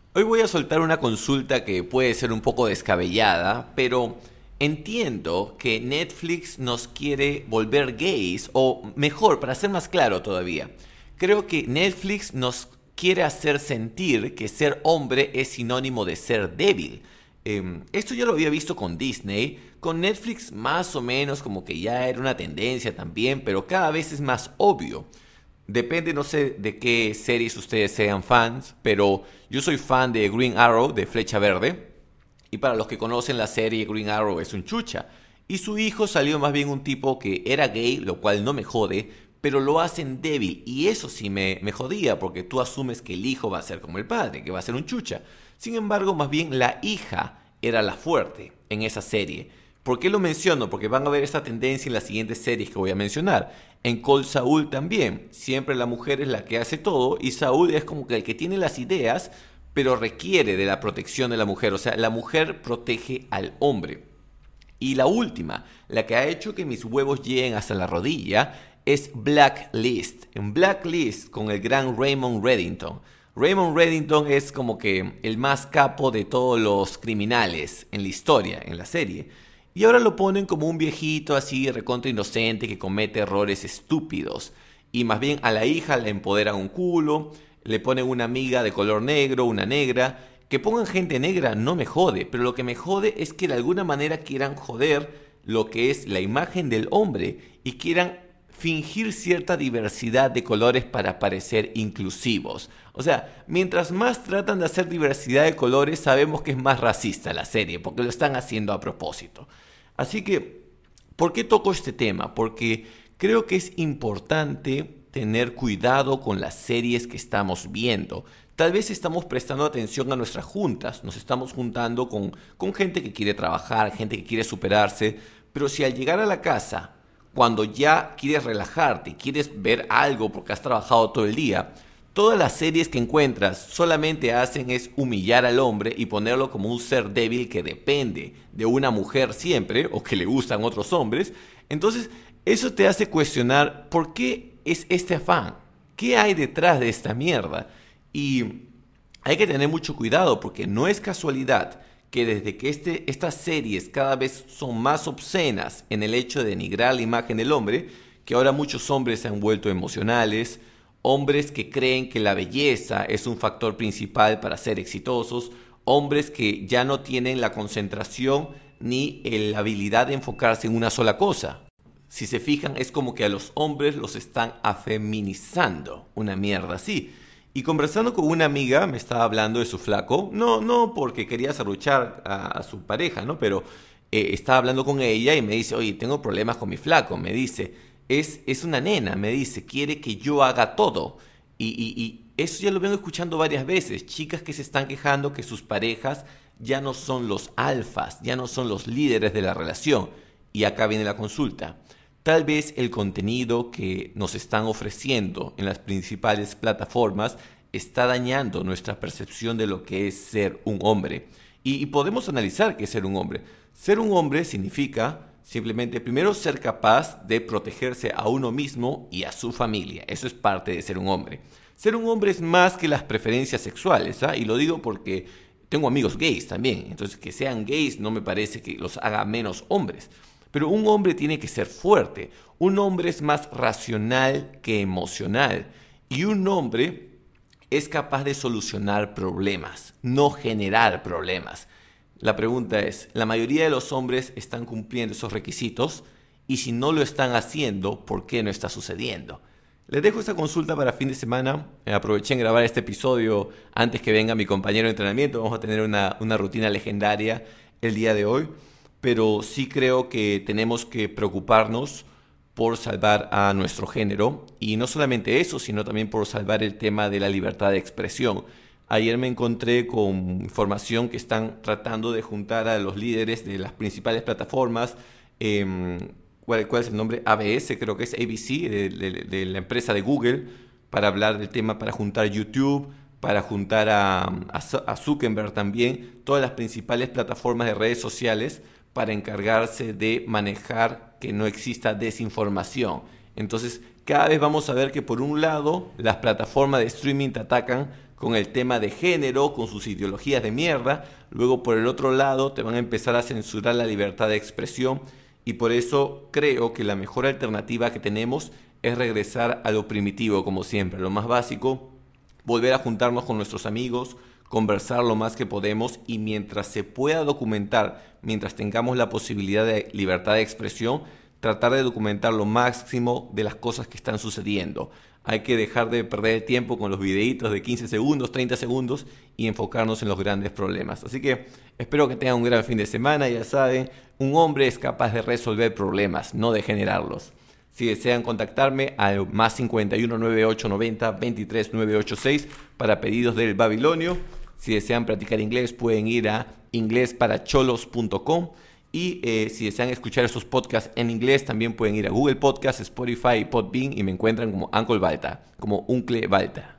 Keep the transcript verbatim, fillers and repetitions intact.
Hoy voy a soltar una consulta que puede ser un poco descabellada, pero entiendo que Netflix nos quiere volver gays, o mejor, para ser más claro todavía, creo que Netflix nos quiere hacer sentir que ser hombre es sinónimo de ser débil. Eh, esto ya lo había visto con Disney, con Netflix más o menos como que ya era una tendencia también, pero cada vez es más obvio. Depende, no sé de qué series ustedes sean fans, pero yo soy fan de Green Arrow, de Flecha Verde. Y para los que conocen la serie, Green Arrow es un chucha. Y su hijo salió más bien un tipo que era gay, lo cual no me jode, pero lo hacen débil. Y eso sí me, me jodía, porque tú asumes que el hijo va a ser como el padre, que va a ser un chucha. Sin embargo, más bien la hija era la fuerte en esa serie. ¿Por qué lo menciono? Porque van a ver esta tendencia en las siguientes series que voy a mencionar. En Col Saúl también. Siempre la mujer es la que hace todo y Saúl es como que el que tiene las ideas, pero requiere de la protección de la mujer. O sea, la mujer protege al hombre. Y la última, la que ha hecho que mis huevos lleguen hasta la rodilla, es Blacklist. En Blacklist con el gran Raymond Reddington. Raymond Reddington es como que el más capo de todos los criminales en la historia, en la serie. Y ahora lo ponen como un viejito así recontra inocente que comete errores estúpidos. Y más bien a la hija le empoderan un culo, le ponen una amiga de color negro, una negra. Que pongan gente negra no me jode, pero lo que me jode es que de alguna manera quieran joder lo que es la imagen del hombre y quieran fingir cierta diversidad de colores para parecer inclusivos. O sea, mientras más tratan de hacer diversidad de colores, sabemos que es más racista la serie, porque lo están haciendo a propósito. Así que, ¿por qué toco este tema? Porque creo que es importante tener cuidado con las series que estamos viendo. Tal vez estamos prestando atención a nuestras juntas, nos estamos juntando con, con gente que quiere trabajar, gente que quiere superarse, pero si al llegar a la casa, cuando ya quieres relajarte, quieres ver algo porque has trabajado todo el día, todas las series que encuentras solamente hacen es humillar al hombre y ponerlo como un ser débil que depende de una mujer siempre o que le gustan otros hombres. Entonces, eso te hace cuestionar por qué es este afán, qué hay detrás de esta mierda. Y hay que tener mucho cuidado porque no es casualidad que desde que este, estas series cada vez son más obscenas en el hecho de denigrar la imagen del hombre, que ahora muchos hombres se han vuelto emocionales, hombres que creen que la belleza es un factor principal para ser exitosos, hombres que ya no tienen la concentración ni la habilidad de enfocarse en una sola cosa. Si se fijan, es como que a los hombres los están afeminizando, una mierda así. Y conversando con una amiga, me estaba hablando de su flaco, no, no porque quería serruchar a, a su pareja, ¿no? Pero eh, estaba hablando con ella y me dice, oye, tengo problemas con mi flaco, me dice, es, es una nena, me dice, quiere que yo haga todo. Y, y, y eso ya lo vengo escuchando varias veces, chicas que se están quejando que sus parejas ya no son los alfas, ya no son los líderes de la relación. Y acá viene la consulta. Tal vez el contenido que nos están ofreciendo en las principales plataformas está dañando nuestra percepción de lo que es ser un hombre. Y, y podemos analizar qué es ser un hombre. Ser un hombre significa simplemente primero ser capaz de protegerse a uno mismo y a su familia. Eso es parte de ser un hombre. Ser un hombre es más que las preferencias sexuales, ¿ah? Y lo digo porque tengo amigos gays también. Entonces que sean gays no me parece que los haga menos hombres. Pero un hombre tiene que ser fuerte. Un hombre es más racional que emocional. Y un hombre es capaz de solucionar problemas, no generar problemas. La pregunta es, ¿la mayoría de los hombres están cumpliendo esos requisitos? Y si no lo están haciendo, ¿por qué no está sucediendo? Les dejo esta consulta para fin de semana. Aproveché en grabar este episodio antes que venga mi compañero de entrenamiento. Vamos a tener una, una rutina legendaria el día de hoy. Pero sí creo que tenemos que preocuparnos por salvar a nuestro género y no solamente eso, sino también por salvar el tema de la libertad de expresión. Ayer me encontré con información que están tratando de juntar a los líderes de las principales plataformas, eh, ¿cuál, ¿cuál es el nombre? A B S, creo que es A B C, de, de, de la empresa de Google, para hablar del tema, para juntar YouTube, para juntar a, a, a Zuckerberg también, todas las principales plataformas de redes sociales, para encargarse de manejar que no exista desinformación. Entonces, cada vez vamos a ver que por un lado las plataformas de streaming te atacan con el tema de género, con sus ideologías de mierda. Luego, por el otro lado, te van a empezar a censurar la libertad de expresión. Y por eso creo que la mejor alternativa que tenemos es regresar a lo primitivo, como siempre, lo más básico, volver a juntarnos con nuestros amigos, conversar lo más que podemos y mientras se pueda documentar, mientras tengamos la posibilidad de libertad de expresión, tratar de documentar lo máximo de las cosas que están sucediendo. Hay que dejar de perder el tiempo con los videitos de quince segundos, treinta segundos y enfocarnos en los grandes problemas. Así que espero que tengan un gran fin de semana. Ya saben, un hombre es capaz de resolver problemas, no de generarlos. Si desean contactarme al más cincuenta y uno, noventa y ocho, noventa, veintitrés, novecientos ochenta y seis para pedidos del Babilonio. Si desean practicar inglés pueden ir a inglés para cholos punto com y eh, si desean escuchar estos podcasts en inglés también pueden ir a Google Podcasts, Spotify y Podbean y me encuentran como Uncle Balta, como Uncle Balta.